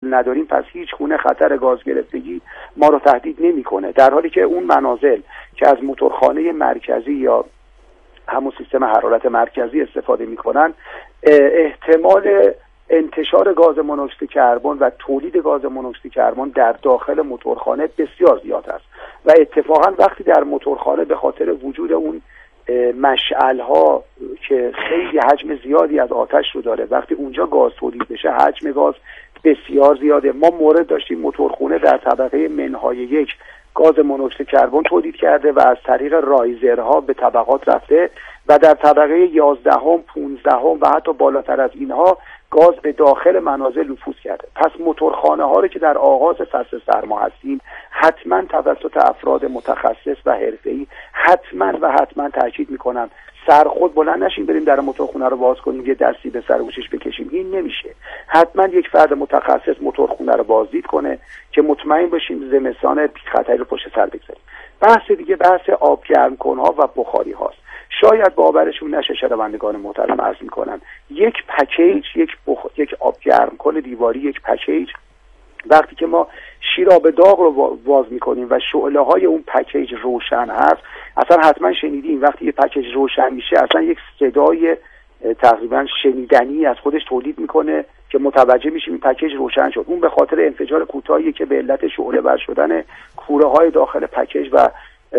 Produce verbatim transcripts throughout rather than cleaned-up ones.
نداریم پس هیچ گونه خطر گاز گرفتگی ما رو تهدید نمیکنه، در حالی که اون منازل که از موتورخانه مرکزی یا همون سیستم حرارت مرکزی استفاده میکنن احتمال انتشار گاز مونوکسید کربن و تولید گاز مونوکسید کربن در داخل موتورخانه بسیار زیاد است و اتفاقا وقتی در موتورخانه به خاطر وجود اون مشعل‌ها که خیلی حجم زیادی از آتش رو داره، وقتی اونجا گاز تولید بشه حجم گاز بسیار زیاده. ما مورد داشتیم موتورخونه در طبقه منهای یک گاز مونوکسید کربن تولید کرده و از طریق رایزرها به طبقات رفته و در طبقه یازدهم، پونزدهم و حتی بالاتر از اینها گاز به داخل منازل نفوذ کرده. پس موتورخانه ها رو که در آغاز فصل سرما هستیم حتما توسط افراد متخصص و حرفه‌ای حتما و حتما تاکید میکنم سر خود بلند نشیم بریم در موتورخونه رو باز کنیم یه دستی به سر گوشش بکشیم، این نمیشه. حتما یک فرد متخصص موتورخونه رو بازدید کنه که مطمئن باشیم زمستان بی خطری رو پشت سر بگذاریم. بحث دیگه بحث آب گرم کنها و بخاری هاست. شاید باورشون نشه شنوندگان محترم عرض میکنم یک پکیج یک بخ... یک آب گرم کن دیواری، یک پکیج وقتی که ما شیراب داغ رو باز میکنیم و شعله های اون پکیج روشن هست، اصلا حتما شنیدیم وقتی یه پکیج روشن میشه اصلا یک صدای تقریبا شنیدنی از خودش تولید میکنه که متوجه میشیم این پکیج روشن شد. اون به خاطر انفجار کوتاهی که به علت شعله ور شدن کوره های داخل پکیج و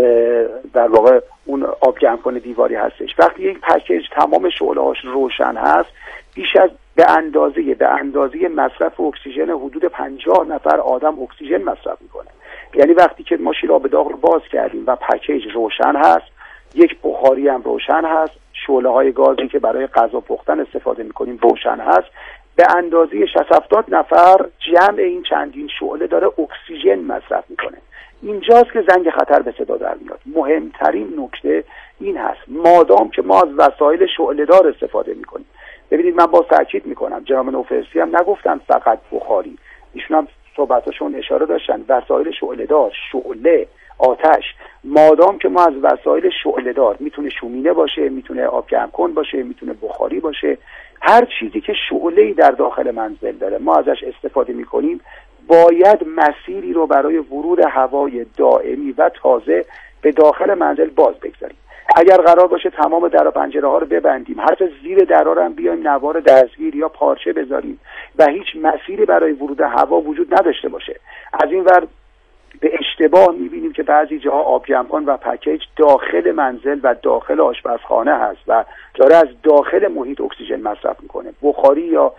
در واقع اون آب گرم کنه دیواری هستش. وقتی یک پکیج تمام شعله هاش روشن هست بیش از به اندازه به اندازه مصرف اکسیژن حدود پنجاه نفر آدم اکسیژن مصرف میکنه. یعنی وقتی که ما شیراب داغ رو باز کردیم و پکیج روشن هست، یک بخاری هم روشن هست، شعله های گازی که برای غذا پختن استفاده میکنیم روشن هست، به اندازه شصت هفتاد نفر جمع این چندین شعله داره اکسیژن مصرف میکنه. اینجاست که زنگ خطر به صدا در میاد. مهمترین نکته این هست مادام که ما از وسایل شعله‌دار استفاده میکنیم. ببینید من باز تاکید میکنم جناب نوفرسی هم نگفتن فقط بخاری، ایشون هم صحبتاشون اشاره داشتن وسایل شعله‌دار، شعله، آتش. مادام که ما از وسایل شعله‌دار میتونه شومینه باشه، میتونه آب گرم کن باشه، میتونه بخاری باشه، هر چیزی که شعله‌ای در داخل منزل داره ما ازش استفاده میکنیم، باید مسیری رو برای ورود هوای دائمی و تازه به داخل منزل باز بگذاریم. اگر قرار باشه تمام در و پنجره ها رو ببندیم، حتی زیر درا رو هم بیایم نوار دستگیر یا پارچه بذاریم و هیچ مسیری برای ورود هوا وجود نداشته باشه، از این ور به اشتباه میبینیم که بعضی جاها آب گرم کن و پکیج داخل منزل و داخل آشپزخانه هست و داره از داخل محیط اکسیژن مصرف میکنه. بخاری یا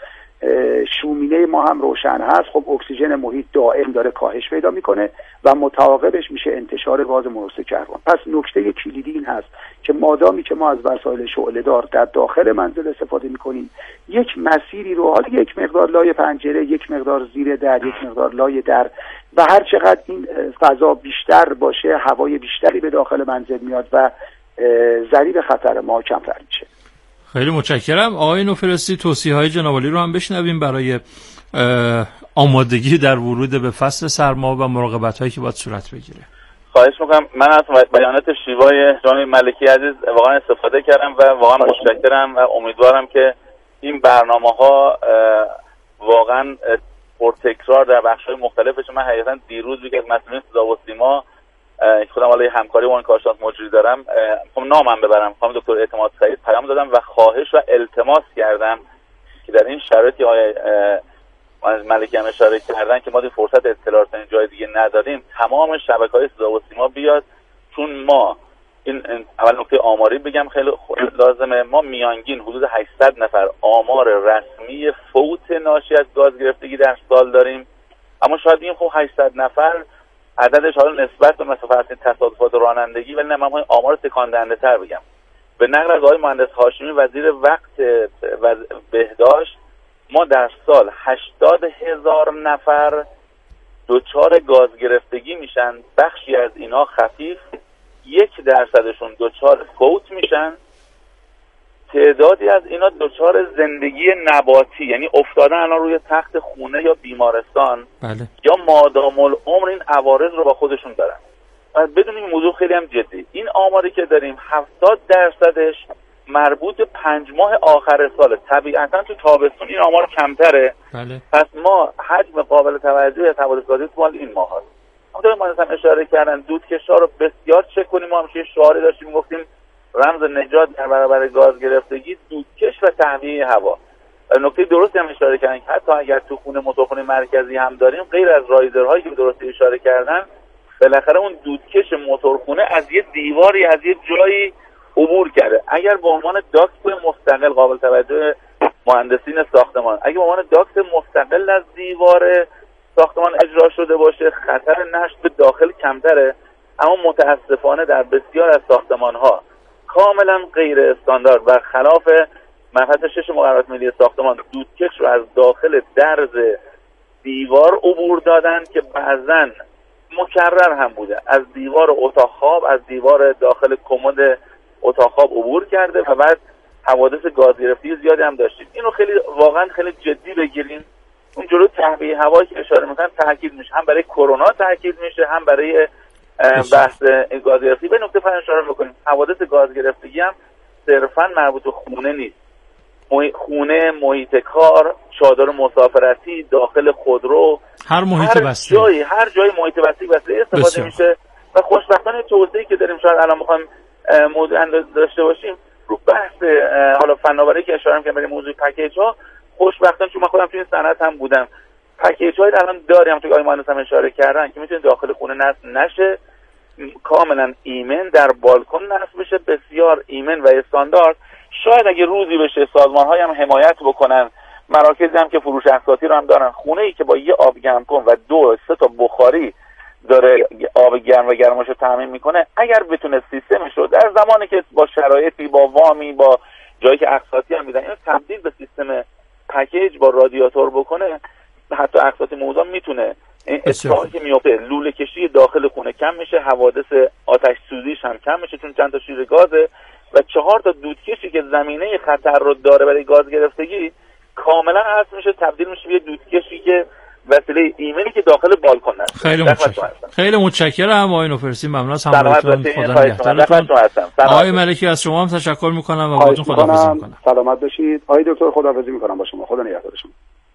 شومینه ما هم روشن هست، خب اکسیژن محیط دائم داره کاهش پیدا میکنه و متعاقبش میشه انتشار گاز مونوکسید کربن. پس نکته کلیدی این هست که مادامی که ما از وسایل شعله‌دار در داخل منزل استفاده میکنیم، یک مسیری رو حالا یک مقدار لای پنجره، یک مقدار زیر در، یک مقدار لای در و هر چقدر این فضا بیشتر باشه هوای بیشتری به داخل منزل میاد و ضریب خطر ما کمتر میشه. خیلی متشکرم. آقای نوفرستی توصیه‌های جناب عالی رو هم بشنویم برای آمادگی در ورود به فصل سرما و مراقبت‌هایی که باید صورت بگیره. خواهش می‌کنم. من از بیانات شیوای جناب ملکی عزیز واقعا استفاده کردم و واقعا متشکرم و امیدوارم که این برنامه‌ها واقعا پرتکرار در بخش‌های مختلف بشه. من حقیقتا دیروز یک از مسئولین صدا و سیما خودم علی همکاری با اون کارشناس مجری دارم، میخوام نامم ببرم، خانم دکتر اعتماد سعید پیام دادم و خواهش و التماس کردم که در این شرایطی آقای ملکی هم اشاره کردن که ما دی فرصت اطلاعات این جای دیگه نداریم، تمام شبکه‌های صدا و سیما بیاد، چون ما این اول نکته آماری بگم خیلی لازمه، ما میانگین حدود هشتصد نفر آمار رسمی فوت ناشی از گاز گرفتگی در سال داریم، اما شاید این خب هشتصد نفر عددش حالا نسبت به مثلا تصادفات رانندگی، ولی نه من های آمار تکان دهنده تر بگم. به نقل از آقای مهندس هاشمی وزیر وقت وز... بهداشت، ما در سال هشتاد هزار نفر دچار گاز گرفتگی میشن، بخشی از اینا خفیف، یک درصدشون دچار فوت میشن، تعدادی از اینا دچار زندگی نباتی، یعنی افتادن الان روی تخت خونه یا بیمارستان، بله. یا مادام العمر این عوارض رو با خودشون دارن. و بدون این موضوع خیلی هم جدی، این آماری که داریم هفتاد درصدش مربوط به پنج ماه آخر سال. طبیعتا تو تابستون این آمار کمتره. بله. پس ما حجم قابل توجهی از حوادث گازی تو مال این ماه هست. همونطور ما هم اشاره کردن دودکش‌ها رو بسیار چک کنیم. ما همیشه شعاری داشتیم میگفتیم رمز نجات در برابر گاز گرفتگی دودکش و تهویه هوا. نکته درستی هم اشاره کردن که حتی اگر تو خونه موتورخونه مرکزی هم داریم، غیر از رایزرهایی که درستی اشاره کردن، بالاخره اون دودکش موتورخونه از یه دیواری از یه جایی عبور کرده. اگر به عنوان داکت مستقل قابل توجه مهندسین ساختمان، اگر به عنوان داکت مستقل از دیوار ساختمان اجرا شده باشه، خطر نشت به داخل کمتره. اما متاسفانه در بسیار از ساختمان‌ها کاملا غیر استاندارد و خلاف مبحث شش مقررات ملی ساختمان دودکش رو از داخل درز دیوار عبور دادن که بعضاً مکرر هم بوده. از دیوار اتاق خواب، از دیوار داخل کمد اتاق خواب عبور کرده و بعد حوادث گاز گرفتی زیادی هم داشتیم. اینو خیلی واقعا خیلی جدی بگیریم. اون جلو تهویه هوایی که اشاره میکنن تاکید میشه، هم برای کرونا تاکید میشه، هم برای بحث گاز گرفتی. به نکته فرض اشاره بکنیم حوادث گاز گرفتگی هم صرفا مربوط به خونه نیست. خونه، محیط کار، چادر مسافرتی، داخل خودرو، هر محیط بسته، هر جایی هر جای محیط بسته بسته استفاده بسیار. میشه. و خوشبختانه توضیحی که داریم شاید الان میخوایم موضوع داشته باشیم رو بحث حالا فناوری که اشاره کردم برای موضوع پکیج ها، خوشبختانه چون من خودم تو این صنعت هم بودم، پکیج هایی الان داریم تو آقای مهندس هم اشاره کردن که میتونه داخل خونه نصب نشه، کاملا ایمن در بالکن نصب بشه، بسیار ایمن و استاندارد. شاید اگه روزی بشه سازمان های هم حمایت بکنن، مراکزی هم که فروش اقساطی رو هم دارن، خونه ای که با یه آب گرم کن و دو سه تا بخاری داره آب گرم و گرماش رو تامین میکنه، اگر بتونه سیستمش رو در زمانی که با شرایطی، با وامی، با جایی که اقساطی هم میدن، اینو تبدیل به سیستم پکیج با رادیاتور بکنه، حتی اقساط موضوع میتونه اتفاقی که میفته لوله کشی داخل خونه کم میشه، حوادث آتش سوزیش هم کم میشه چون چند تا شیر گازه و چهار تا دودکشی که زمینه خطر رو داره برای گاز گرفتگی کاملا حذف میشه، تبدیل میشه به دودکشی که وسیله ایمنی که داخل بالکن هست. خیلی متشکرم. خیلی متشکرم آقای نوفرسی، ممنون از همراهیتون. خدا نگهدارتون. آقای ملکی از شما هم تشکر میکنم و باهاتون خداحافظی میکنم. سلامت باشید. آقای دکتر خداحافظی میکنم با شما. خدا نگهدار شما.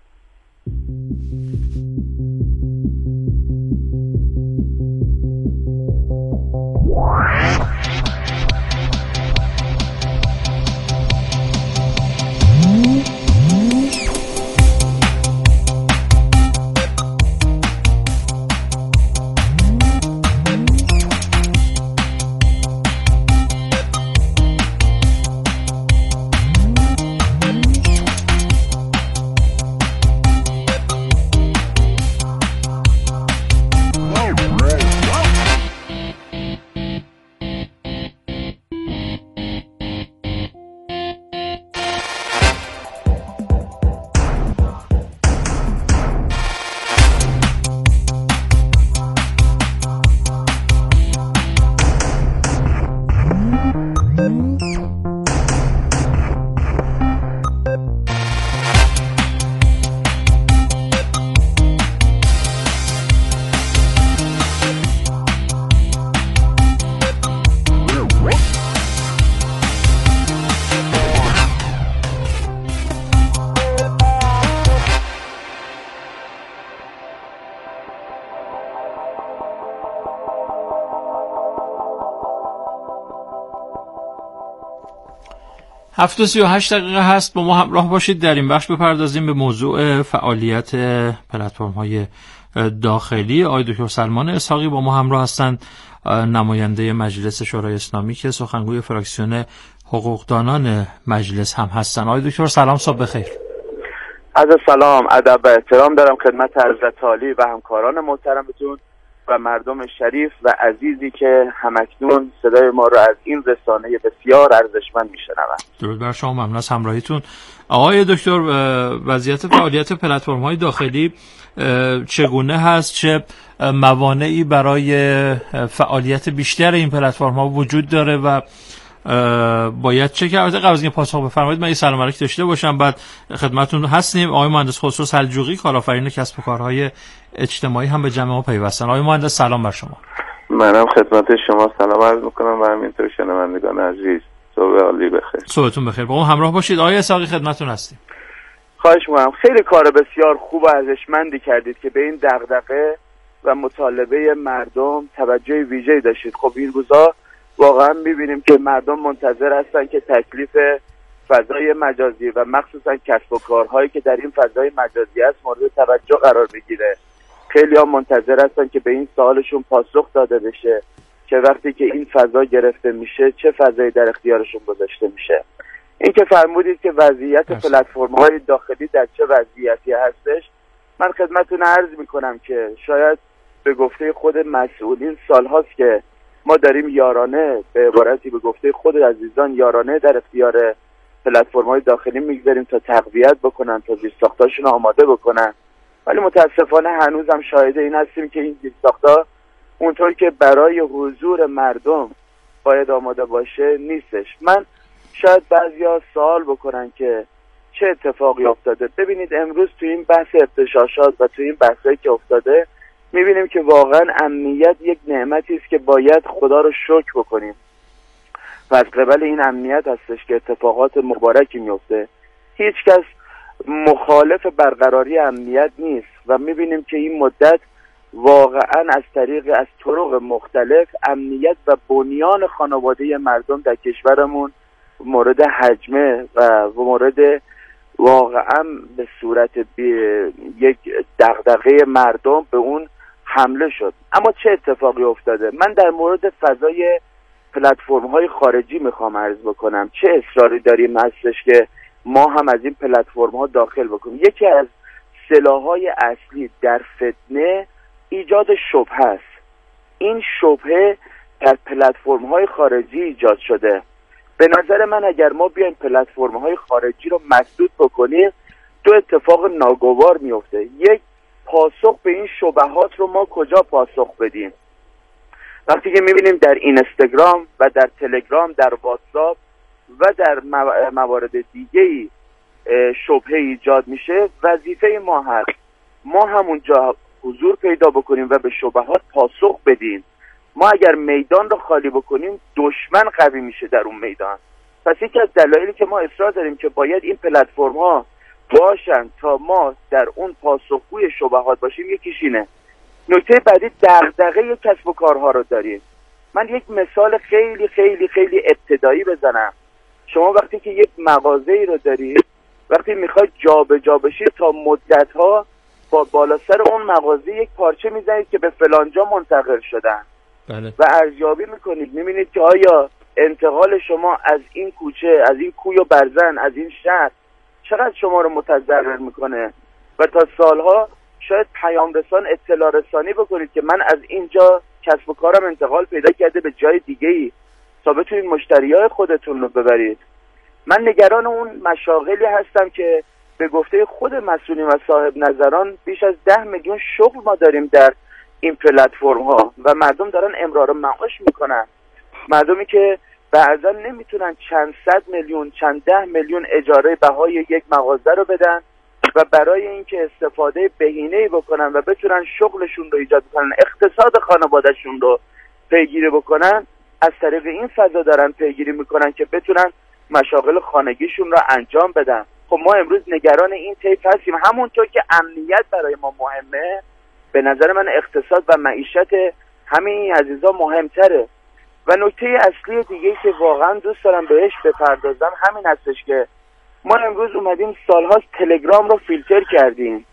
هفت و سی و هشت دقیقه هست. با ما همراه باشید. در این بخش بپردازیم به موضوع فعالیت پلتفرم‌های داخلی. آقای دکتر سلمان اسحاقی با ما همراه هستند، نماینده مجلس شورای اسلامی که سخنگوی فراکسیون حقوقدانان مجلس هم هستند. آقای دکتر سلام، صبح بخیر. عرض سلام، ادب و احترام دارم خدمت حضرت عالی و همکاران محترمتون و مردم شریف و عزیزی که همکنون صدای ما رو از این رسانه بسیار ارزشمند میشنوند. درود بر شما، ممنون از همراهیتون. آقای دکتر، وضعیت فعالیت پلتفرم‌های داخلی چگونه هست؟ چه موانعی برای فعالیت بیشتر این پلتفرم‌ها وجود داره و باید چه کرد؟ قبل از اینکه پاسخ بفرمایید من یه سلام علیک داشته باشم، بعد خدمتتون هستیم. آقای مهندس خسرو سلجوقی، کارآفرین کسب و کارهای اجتماعی، هم به جمع ما پیوستن. آقای مهندس سلام بر شما. منم خدمت شما سلام عرض میکنم و همینطور شنوندگان عزیز. صبح عالی بخیر. صبحتون بخیر. با ما همراه باشید. آقای اسحاقی خدمتتون هستیم. خواهش می‌کنم. خیلی کار بسیار خوب و ارزشمندی کردید که به این دغدغه و مطالبه مردم توجه ویژه‌ای داشتید. خب این روزا واقعا می‌بینیم که مردم منتظر هستن که تکلیف فضای مجازی و مخصوصا کسب و کارهایی که در این فضای مجازی است مورد توجه قرار بگیره. خیلی ها منتظر هستن که به این سوالشون پاسخ داده بشه که وقتی که این فضا گرفته میشه چه فضایی در اختیارشون گذاشته میشه. این که فرمودید که وضعیت پلتفرم‌های داخلی در چه وضعیتی هستش، من خدمتتون عرض میکنم که شاید به گفته خود مسئولین سالهاست که ما داریم یارانه، به عبارتی به گفته خود عزیزان یارانه در اختیار پلتفرم‌های داخلی میگذاریم تا تقویت بکنن، تا زیرساختاشون آماده بکنن، ولی متاسفانه هنوز هم شاهد این هستیم که این زیرساخت‌ها اونطور که برای حضور مردم باید آماده باشه نیستش. من شاید بعضیا سوال بکنن که چه اتفاقی افتاده. ببینید امروز تو این بحث اغتشاشات و تو این بحثایی که افتاده میبینیم که واقعا امنیت یک نعمتی است که باید خدا رو شکر بکنیم و از قبل این امنیت هستش که اتفاقات مبارکی میفته. هیچ کس مخالف برقراری امنیت نیست و میبینیم که این مدت واقعا از طریق از طرق مختلف امنیت و بنیان خانواده مردم در کشورمون مورد هجمه و مورد واقعا به صورت یک دغدغه مردم به اون حمله شد. اما چه اتفاقی افتاده؟ من در مورد فضای پلتفرم های خارجی میخوام عرض بکنم. چه اصراری داریم هستش که ما هم از این پلتفرم ها داخل بکنیم؟ یکی از سلاح‌های اصلی در فتنه ایجاد شبهه است. این شبهه در پلتفرم های خارجی ایجاد شده. به نظر من اگر ما بیایم پلتفرم های خارجی رو مسدود بکنیم دو اتفاق ناگوار میفته. یک، پاسخ به این شبهات رو ما کجا پاسخ بدیم؟ وقتی که میبینیم در اینستاگرام و در تلگرام، در واتساپ و در موارد دیگه‌ای شبهه ایجاد میشه، وظیفه ما هست ما همونجا حضور پیدا بکنیم و به شبهات پاسخ بدیم. ما اگر میدان رو خالی بکنیم دشمن قوی میشه در اون میدان. پس یکی از دلایلی که ما اصرار داریم که باید این پلتفرم ها باشن تا ما در اون پاسخگوی شبهات باشیم یکیش اینه. نکته بعدی دغدغه کسب و کارها رو داریم. من یک مثال خیلی خیلی خیلی ابتدایی بزنم. شما وقتی که یک مغازه‌ای رو دارید، وقتی میخواید جابجا بشید تا مدت‌ها با بالا سر اون مغازه یک پارچه میزنید که به فلانجا منتقل شدن. بله. و ارزیابی میکنید، میبینید که آیا انتقال شما از این کوچه، از این کوی و برزن، از این شهر چقدر شما رو متضرر میکنه و تا سالها شاید پیام رسان اطلاع رسانی بکنید که من از اینجا کسب و کارم انتقال پیدا کرده به جای دیگه‌ای تا بتونید مشتریای خودتون رو ببرید. من نگران اون مشاغلی هستم که به گفته خود مسئولین و صاحب نظران بیش از ده میلیون شغل ما داریم در این پلتفرم ها و مردم دارن امرار معاش میکنن. مردمی که بعضا نمیتونن چند صد میلیون، چند ده میلیون اجاره بهای یک مغازه رو بدن و برای اینکه استفاده بهینه‌ای بکنن و بتونن شغلشون رو ایجاد کنن، اقتصاد خانوادهشون رو پیگیری بکنن، از طریق این فضا دارن پیگیری میکنن که بتونن مشاغل خانگیشون رو انجام بدن. خب ما امروز نگران این طیف هستیم. همونطور که امنیت برای ما مهمه، به نظر من اقتصاد و معیشت همین عزیزا مهمتره. و نکته اصلی دیگه که واقعا دوست دارم بهش بپردازم همین هستش که ما امروز اومدیم سالهاست تلگرام رو فیلتر کردیم.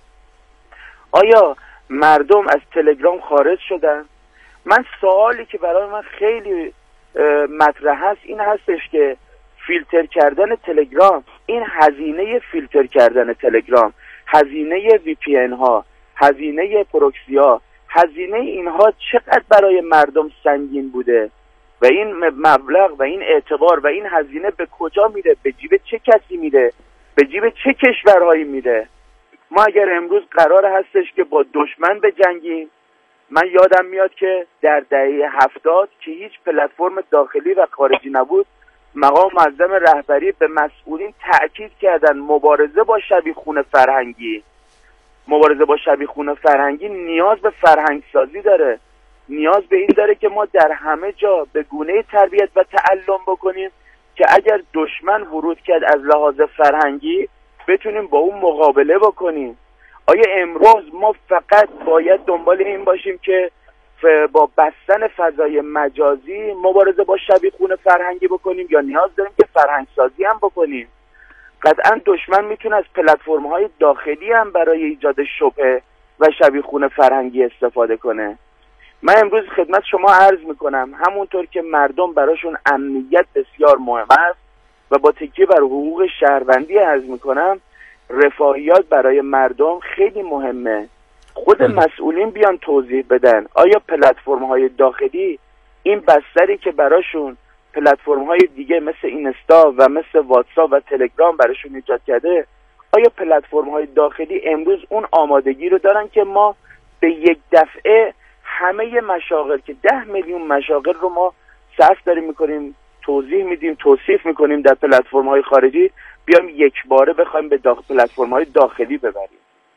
آیا مردم از تلگرام خارج شدن؟ من سوالی که برای من خیلی مطرح هست این هستش که فیلتر کردن تلگرام، این هزینه فیلتر کردن تلگرام، هزینه وی پی ان ها، هزینه پروکسی ها، هزینه اینها چقدر برای مردم سنگین بوده و این مبلغ و این اعتبار و این هزینه به کجا میره؟ به جیب چه کسی میره؟ به جیب چه کشورهایی میره؟ ما اگر امروز قرار هستش که با دشمن بجنگیم، من یادم میاد که در دهه هفتاد که هیچ پلتفرم داخلی و خارجی نبود، مقام معظم رهبری به مسئولین تأکید کردن مبارزه با شبیخون فرهنگی مبارزه با شبیخون فرهنگی نیاز به فرهنگ سازی داره، نیاز به این داره که ما در همه جا به گونه‌ای تربیت و تعلم بکنیم که اگر دشمن ورود کرد از لحاظ فرهنگی بتونیم با اون مقابله بکنیم. آیا امروز ما فقط باید دنبال این باشیم که با بستن فضای مجازی مبارزه با شبیخون فرهنگی بکنیم یا نیاز داریم که فرهنگ سازی هم بکنیم؟ قطعا دشمن میتونه از پلتفرم های داخلی هم برای ایجاد شبهه و شبیخون فرهنگی استفاده کنه. من امروز خدمت شما عرض میکنم همونطور که مردم براشون امنیت بسیار مهم است و با تکیه بر حقوق شهروندی عرض میکنم رفاهیات برای مردم خیلی مهمه. خود مسئولین بیان توضیح بدن آیا پلتفرم های داخلی این بستری که براشون پلتفرم های دیگه مثل اینستا و مثل واتساپ و تلگرام براشون ایجاد کرده، آیا پلتفرم های داخلی امروز اون آمادگی رو دارن که ما به یک دفعه همه مشاغل که ده میلیون مشاغل رو ما صرف داریم میکنیم، توضیح میدیم، توصیف میکنیم در پلتفرم های خارجی، بیام یک باره بخوایم به داخل پلتفرم های داخلی ببریم؟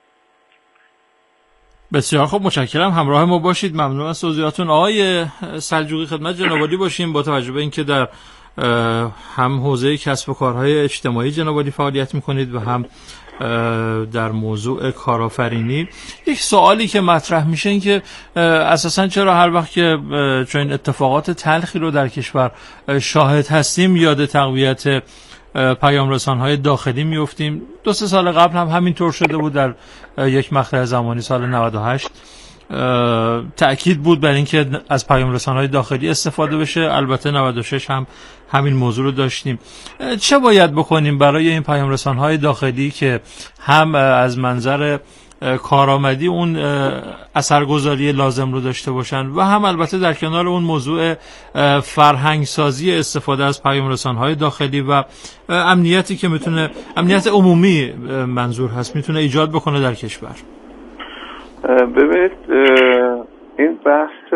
بسیار خوب، متشکرم. همراه ما باشید. ممنون از توضیحاتون. آقای سلجوقی خدمت جناب عالی باشیم. با توجه به اینکه در هم حوزه کسب و کارهای اجتماعی جناب عالی فعالیت میکنید و هم در موضوع کارآفرینی، یک سوالی که مطرح میشه این که اساساً چرا هر وقت که چنین اتفاقات تلخی رو در کشور شاهد هستیم یاد تقویت پیام رسان‌های داخلی میافتیم؟ دو سه سال قبل هم همینطور شده بود. در یک مقطع زمانی سال نود و هشت تأکید بود بر اینکه از پیام رسان‌های داخلی استفاده بشه. البته نود و شش هم همین موضوع رو داشتیم. چه باید بکنیم برای این پیام رسان‌های داخلی که هم از منظر کارآمدی اون اثرگذاری لازم رو داشته باشن و هم البته در کنار اون موضوع فرهنگ سازی استفاده از پیام رسان‌های داخلی و امنیتی که میتونه، امنیت عمومی منظور هست، میتونه ایجاد بکنه در کشور؟ ببینید، این بحث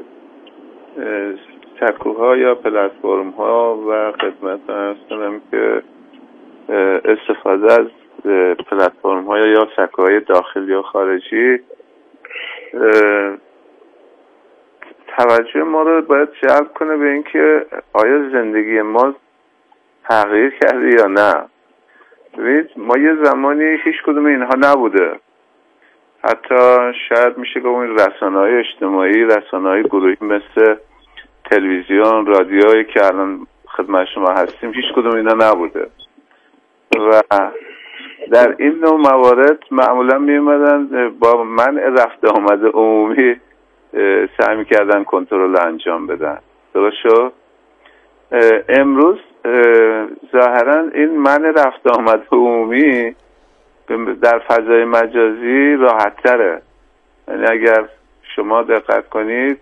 سکوها یا پلتفرم ها و خدمت عرض کنم که استفاده از پلتفرم ها یا سکوهای داخلی و خارجی توجه ما رو باید جلب کنه به اینکه آیا زندگی ما تغییر کرده یا نه. ببینید، ما یه زمانی هیچ کدوم اینها نبوده. حتی شاید میشه گفت رسانه‌های اجتماعی، رسانه‌های گروهی مثل تلویزیون، رادیویی که الان خدمت شما هستیم، هیچ کدوم اینا نبوده و در این نوع موارد معمولا میومدن با منع رفت آمد عمومی سعی میکردن کنترل انجام بدن. درست شد؟ امروز ظاهرا این منع رفت آمد عمومی در فضای مجازی راحت تره. یعنی اگر شما دقت کنید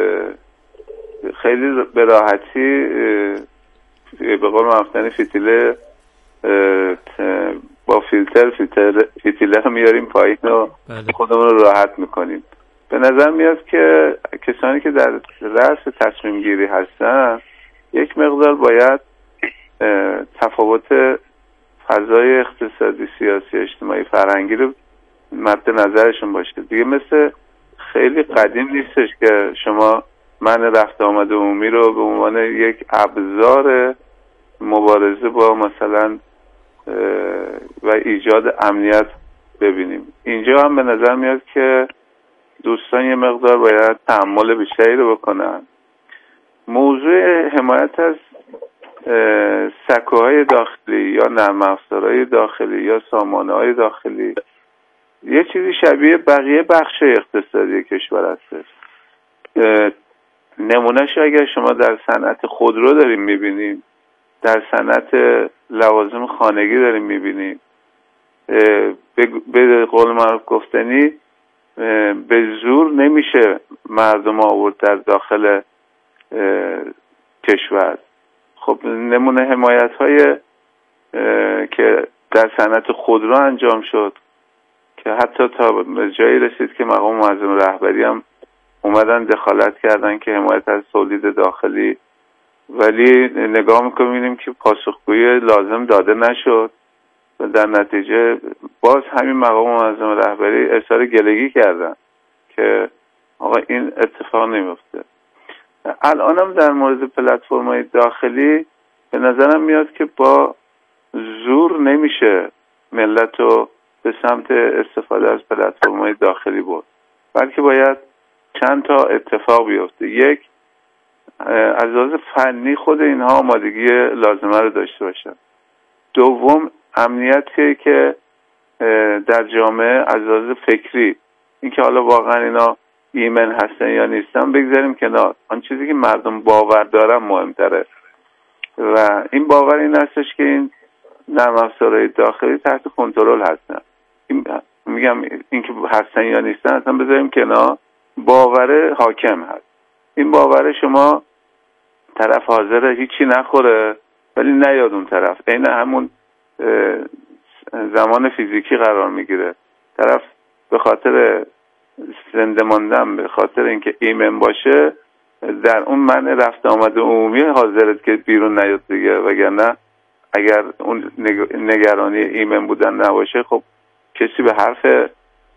خیلی به راحتی به قول معروف فتیله با فیلتر فیلتر فیتیله رو میاریم پایین و خودمون رو راحت میکنیم. به نظر میاد که کسانی که در رأس تصمیم گیری هستن یک مقدار باید تفاوت فضای اقتصادی، سیاسی، اجتماعی، فرهنگی رو مد نظرشون باشه. دیگه مثل خیلی قدیم نیستش که شما منع رفت آمد عمومی رو به عنوان یک ابزار مبارزه با مثلا و ایجاد امنیت ببینیم. اینجا هم به نظر میاد که دوستان یه مقدار باید تحمل بیشتری رو بکنن. موضوع حمایت از سکوهای داخلی یا نرم افزارهای داخلی یا سامانه‌های داخلی یه چیزی شبیه بقیه بخش اقتصادی کشور هست. نمونهش اگر شما در صنعت خودرو داریم میبینیم، در صنعت لوازم خانگی داریم میبینیم، به قول معروف گفتنی به زور نمیشه مردم آورد در داخل کشور. خب نمونه حمایت های که در صنعت خودرو انجام شد که حتی تا جایی رسید که مقام معظم رهبری هم اومدن دخالت کردن که حمایت از تولید داخلی، ولی نگاه میکنیم میبینیم که پاسخگویی لازم داده نشد و در نتیجه باز همین مقام معظم رهبری اظهار گلگی کردن که آقا این اتفاق نمیفته. الانم در مورد پلتفرم‌های داخلی به نظرم میاد که با زور نمیشه ملت رو به سمت استفاده از پلتفرم‌های داخلی برد، بلکه باید چند تا اتفاق بیفته. یک، از لحاظ فنی خود اینها آمادگی لازمه رو داشته باشن. دوم، امنیتی که در جامعه از لحاظ فکری، اینکه حالا واقعا اینا ایمن هستن یا نیستن بگذاریم کنار، آن چیزی که مردم باور دارن مهمتره و این باور این هستش که این نرم افزارهای داخلی تحت کنترل هستن. این میگم اینکه هستن یا نیستن اصلا بذاریم کنار، باور حاکم هست. این باور شما طرف حاضره هیچی نخوره ولی نیاد اون طرف، عین همون زمان فیزیکی قرار میگیره. طرف به خاطر زنده ماندن، به خاطر اینکه ایمن باشه، در اون منع رفت آمد عمومی حاضره که بیرون نیاد دیگه، وگرنه اگر اون نگرانی ایمن بودن نباشه خب کسی به حرف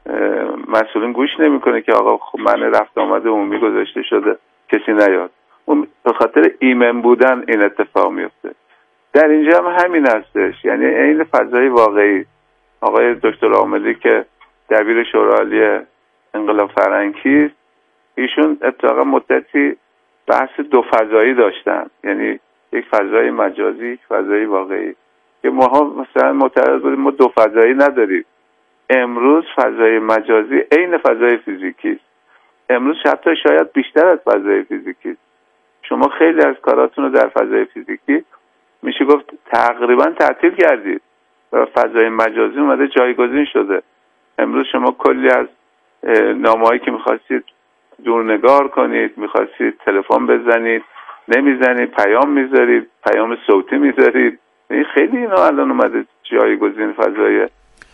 مسئولین گوش نمیکنه که آقا خب منع رفت آمد عمومی گذاشته شده کسی نیاد. اون به خاطر ایمن بودن این اتفاق میفته. در اینجا هم همین هستش، یعنی این فضای واقعی. آقای دکتر عاملی که دبیر شورای عالی انقلاب فرهنگی است، ایشون اتفاقا مدتی بحث دو فضایی داشتن، یعنی یک فضای مجازی، یک فضای واقعی. که ماها مثلا معترض بودیم ما دو فضایی نداریم. امروز فضای مجازی عین فضای فیزیکی است. امروز حتی شاید بیشتر از فضای فیزیکی است. شما خیلی از کاراتون رو در فضای فیزیکی میشه گفت تقریبا تعطیل کردید و فضای مجازی اومده جایگزین شده. امروز شما کلی از نامه‌هایی که می‌خواستید دورنگار کنید، می‌خواستید تلفن بزنید، نمیزنید، پیام میذارید، پیام صوتی میذارید. این خیلی اینا الان اومده جایگزین فضای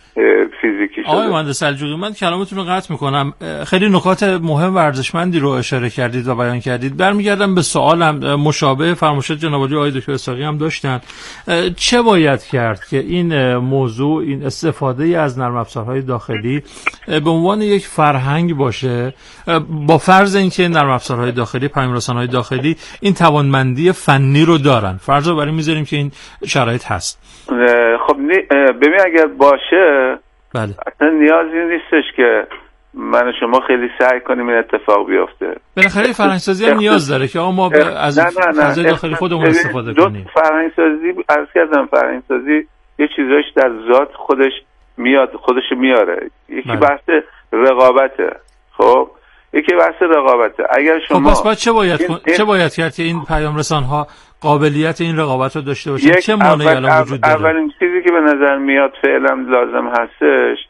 فیزیکی شده. آقای مهندس سلجوقی، من کلامتون رو قطع میکنم. خیلی نکات مهم و ارزشمندی رو اشاره کردید و بیان کردید. برمیگردم به سوالم، مشابه فرمایشات جناب عالی آقای دکتر اسحاقی هم داشتن. چه باید کرد که این موضوع، این استفاده از نرم افزارهای داخلی به عنوان یک فرهنگ باشه، با فرض اینکه نرم افزارهای داخلی، پیام رسانه‌های داخلی این توانمندی فنی رو دارن، فرض رو برای میذاریم که این شرایط هست. خب ببین اگر باشه بله. اصلا نیازی نیستش که من و شما خیلی سعی کنیم این اتفاق بیفته. بالاخره فرهنگسازی هم نیاز داره که ما از فضای داخلی خودمون استفاده کنیم. فرهنگسازی عرض کردم، فرهنگسازی یه چیزاش در ذات خودش میاد، خودش میاره. یکی بله. بحث رقابته. خب یکی بحث رقابته. اگر شما خب پس باید چه باید این... چه باید کرد که این پیام رسان‌ها قابلیت این رقابت رو داشته باشن؟ چه مانعی الان وجود داره؟ اولین چیزی که به نظر میاد فعلا لازم هستش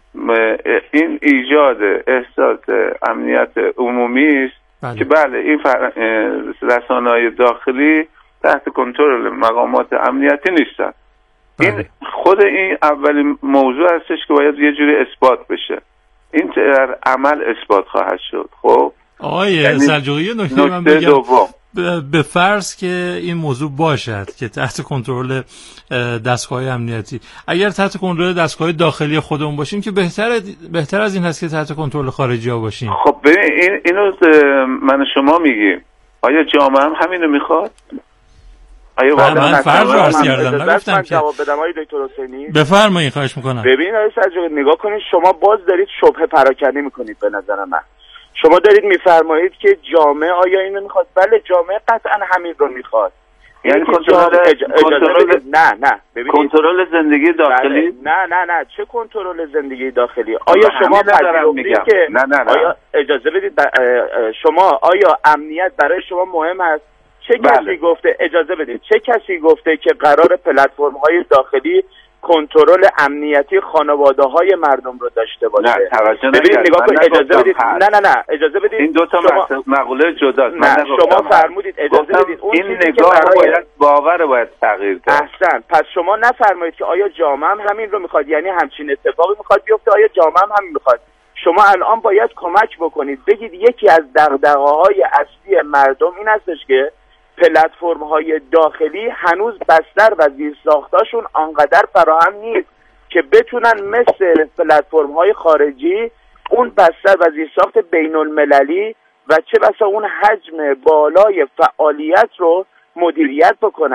این ایجاد احساس امنیت عمومی است. بله. که بله این فر... رسانه‌های داخلی تحت کنترل مقامات امنیتی نیستن. بله. این خود این اولین موضوع هستش که باید یه جوری اثبات بشه. این در عمل اثبات خواهد شد. خب آقای یعنی سلجوقی نکته من بگم دوم. به فرض که این موضوع باشد که تحت کنترل دستگاه امنیتی، اگر تحت کنترل دستگاه داخلی خودمون باشیم که بهتر بهتر از این هست که تحت کنترل خارجی ها باشیم. خب ببین این اینو من شما میگیم، آیا جامعه هم همینو میخواد؟ آیا واقعا من فرض رو عرض کردم، نگفتم که جواب بدم آقای دکتر حسینی. بفرمایید، خواهش میکنم. ببین آقای سلجوقی نگاه کنید، شما باز دارید شبهه پراکنی میکنید. به نظر من شما دارید میفرمایید که جامعه آیا اینو میخواد؟ بله جامعه قطعا همین رو میخواد. یعنی کنترل اج... کنترل نه نه ببینید کنترل زندگی داخلی. بله. نه نه نه چه کنترل زندگی داخلی؟ آیا شما پذیرفتید که نه نه نه آیا اجازه بدید ب... شما آیا امنیت برای شما مهم است؟ چه بله. کسی گفته اجازه بدید چه کسی گفته که قرار پلتفرم های داخلی کنترل امنیتی خانواده های مردم رو داشته باشه؟ نه توجه ببینید نگاه کنید، اجازه بدید نه نه نه اجازه بدید این دو تا شما... مقوله جداست. نه شما فرمودید اجازه بدید اون این نگاه برای... باید باور باید تغییر کنه. احسن. پس شما نفرمایید که آیا جامعه هم همین رو میخواد، یعنی همچین اتفاقی میخواد بیفته، آیا جامعه هم همین میخواد؟ شما الان باید کمک بکنید بگید یکی از دغدغه‌های اصلی مردم این هستش که پلتفرم های داخلی هنوز بستر و زیرساختاشون آنقدر فراهم نیست که بتونن مثل پلتفرم های خارجی اون بستر و زیرساخت بین المللی و چه بسا اون حجم بالای فعالیت رو مدیریت بکنن.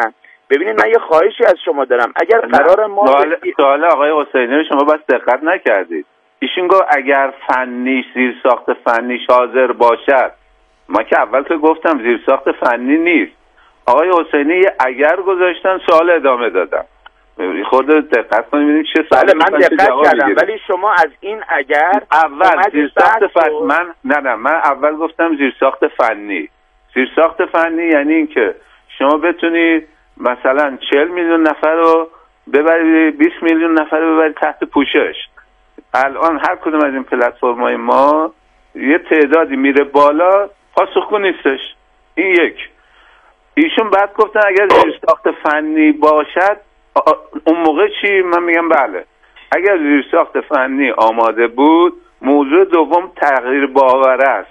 ببینید من یه خواهشی از شما دارم، اگر قرار ما سوال, سوال آقای حسینی رو شما بس دقت نکردید. ایشون گفت اگر فنیش زیر ساخت فنیش حاضر باشد. ما که اول که گفتم زیر ساخت فنی نیست. آقای حسینی اگر گذاشتن سوال ادامه دادم. خود دقت کنید ببینید چه سوالی. بله من دقت کردم، ولی شما از این اگر اول زیر ساخت فنی من نه نه من اول گفتم زیر ساخت فنی. زیر ساخت فنی یعنی اینکه شما بتونید مثلا چهل میلیون نفر رو ببرید، بیست میلیون نفر رو ببرید تحت پوشش. الان هر کدوم از این پلتفرم‌های ما یه تعدادی میره بالا، پاسخگو نیستش. این یک. ایشون بعد گفتن اگر زیر ساخت فنی باشد اون موقع چی؟ من میگم بله. اگر زیر ساخت فنی آماده بود، موضوع دوم تغییر باور است.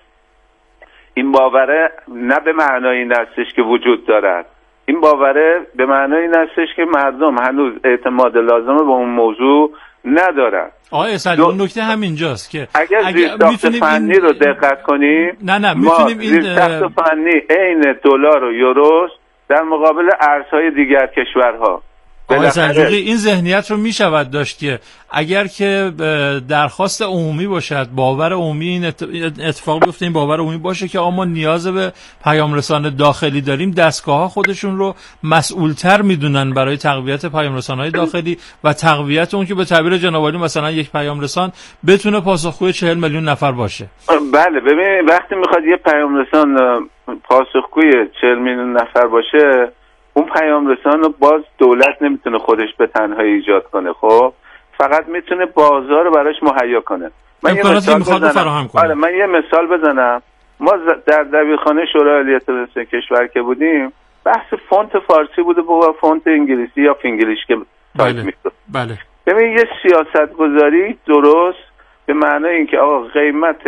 این باوره نه به معنای این هستش که وجود دارد، این باوره به معنای این هستش که مردم هنوز اعتماد لازمه به اون موضوع ندارن. آقای اسدی اون نکته همینجاست که اگر, اگر زیر ساخت فنی این... رو دقت کنیم نه نه میتونیم این زیر ساخت فنی عین دلار و یورو در مقابل ارزهای دیگر کشورها. آقای سنجوقی این ذهنیت رو میشود داشت که اگر که درخواست عمومی باشد، باور عمومی این اتفاق بیفته، این باور عمومی باشه که ما نیاز به پیام رسان داخلی داریم، دستگاه ها خودشون رو مسئولتر میدونن برای تقویت پیام رسان های داخلی و تقویت اون که به تعبیر جناب عالی مثلا یک پیام رسان بتونه پاسخگوی چهل میلیون نفر باشه. بله ببین وقتی میخواد یه پیام رسان پاسخگوی چهل میلیون نفر باشه، اون پیام رسان رو باز دولت نمیتونه خودش به تنهایی ایجاد کنه، خب فقط میتونه بازار رو براش مهیا کنه. من یه مثال بزنم. آره من یه مثال بزنم. ما در دبیرخانه شورای عالی تلویزیون کشور که بودیم، بحث فونت فارسی بوده با فونت انگلیسی یا فینگلیش که تایپ می‌کنه. بله. ببین یه سیاست گذاری درست به معنای اینکه آقا قیمت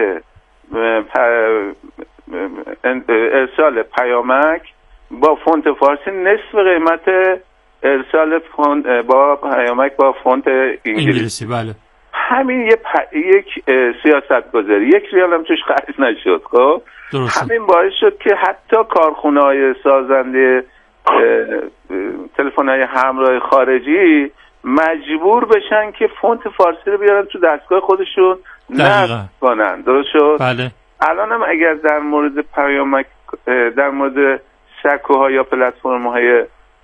ارسال پیامک با فونت فارسی نصف قیمت ارسال فونت با پیامک با فونت انگلیسی. انگلیسی بله. همین یه پ... یک سیاست گذاری، یک ریال هم توش خرج نشد. خب همین باعث شد که حتی کارخونه‌های سازنده تلفن‌های همراه خارجی مجبور بشن که فونت فارسی رو بیارن تو دستگاه خودشون نصب کنن. درست شد؟ بله. الان هم اگر در مورد پیامک در مورد سکوها یا پلتفرم‌های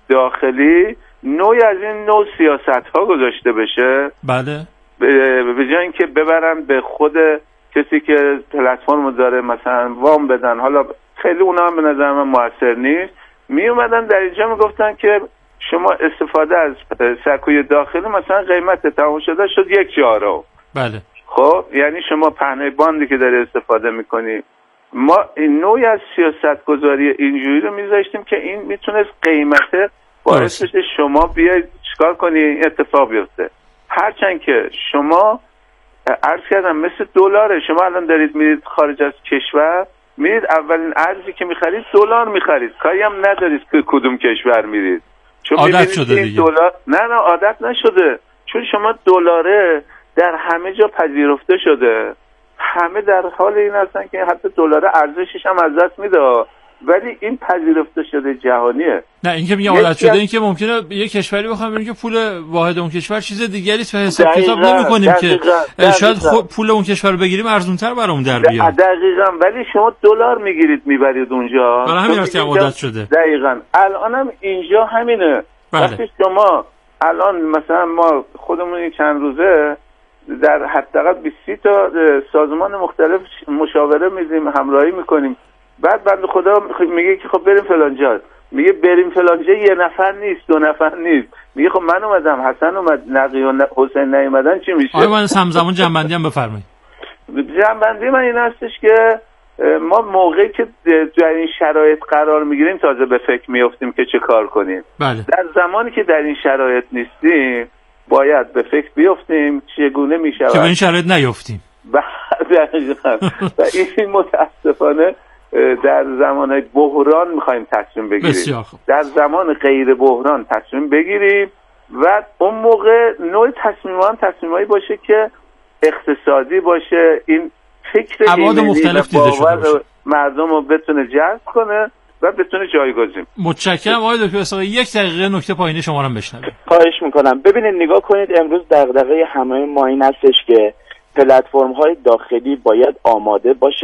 داخلی نوعی از این نوع سیاست‌ها گذاشته بشه، بله، به جای اینکه ببرن به خود کسی که پلتفرم داره مثلا وام بدن، حالا خیلی اونا هم به نظر من موثر نیست، می اومدن در اینجا میگفتن که شما استفاده از سکوی داخلی مثلا قیمت تمام شده شد یک چهارم. بله. خب یعنی شما پهنه باندی که داری استفاده میکنی، ما این نوعی از سیاست گذاری اینجوری رو میذاشتیم که این میتونست قیمت باعث بشه شما بیاید چیکار کنی این اتفاق بیفته. هرچند که شما عرض کردم مثل دلاره، شما الان دارید میرید خارج از کشور، میرید اولین ارزی که میخرید دلار میخرید، کاری هم ندارید که کدوم کشور میرید، چون عادت شده دیگه. دلار نه نه عادت نشده، چون شما دلاره در همه جا پذیرفته شده، همه در حال این هستن که حتی دلار ارزشش هم از دست میده، ولی این پذیرفته شده جهانیه. نه این که میگه عادت شده، این که ممکنه یه کشوری بخوام ببینیم که پول واحد اون کشور چیز دیگری است و حساب کتاب نمی‌کنیم که شاید پول اون کشور رو بگیریم ارزان‌تر برامون در بیاد. دقیقاً، ولی شما دلار میگیرید میبرید اونجا، برای همین است که عادت شده. دقیقاً الانم اینجا همینه. وقتی شما الان مثلا ما خودمون چند روزه در حداقل بیست تا سازمان مختلف مشاوره میدیم، همراهی میکنیم، بعد بنده خدا میگه که خب بریم فلان جا، میگه بریم فلان جا، یه نفر نیست، دو نفر نیست، میگه خب من اومدم، حسن اومد، نقی و حسین نیومدن، چی میشه؟ آره من همزمان جنبندی هم بفرمایید. جنبندی من این هستش که ما موقعی که در این شرایط قرار میگیریم تازه به فکر میافتیم که چه کار کنیم. بله. در زمانی که در این شرایط نیستیم باید به فکر بیافتیم چگونه میشود که به این شرایط نیافتیم. و این متاسفانه در زمانهای بحران میخوایم تصمیم بگیریم، در زمان غیر بحران تصمیم بگیریم و اون موقع نوع تصمیمان تصمیمایی باشه که اقتصادی باشه، این فکر ایمنی و باور مردم رو بتونه جذب کنه و و بتونه جایگزین. متشکرم آقای دکتر اسحاقی. یک دقیقه نکته پایینی شما رو بشنویم. خواهش میکنم. ببینید نگاه کنید، امروز دغدغه همه ما این هستش که پلتفرم های داخلی باید آماده باشه